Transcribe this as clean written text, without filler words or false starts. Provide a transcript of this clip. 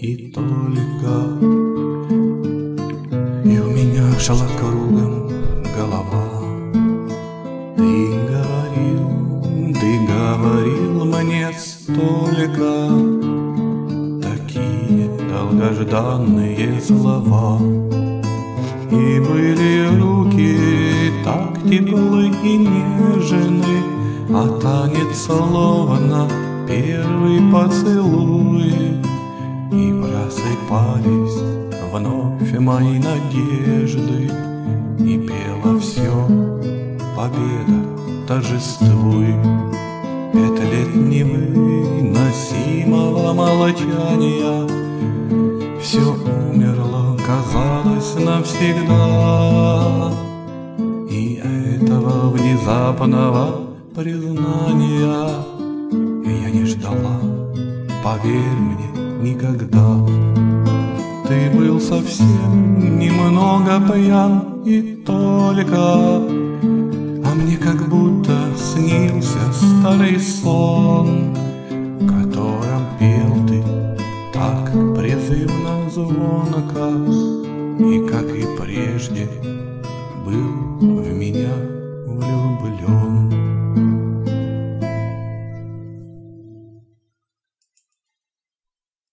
и только. И у меня шла кругом голова. Ты говорил мне столько, такие долгожданные слова. И были руки так теплы и нежны, а танец словно первый поцелуй. И просыпались вновь мои надежды, и пело все: победа, торжествуй. Это лет невыносимого молчания все умерло, казалось, навсегда. И этого внезапного признания я не ждала, поверь мне, никогда. Ты был совсем немного пьян и только, а мне как будто снился старый сон, в котором пел ты так призывно звонко, и, как и прежде, был в меня влюблен.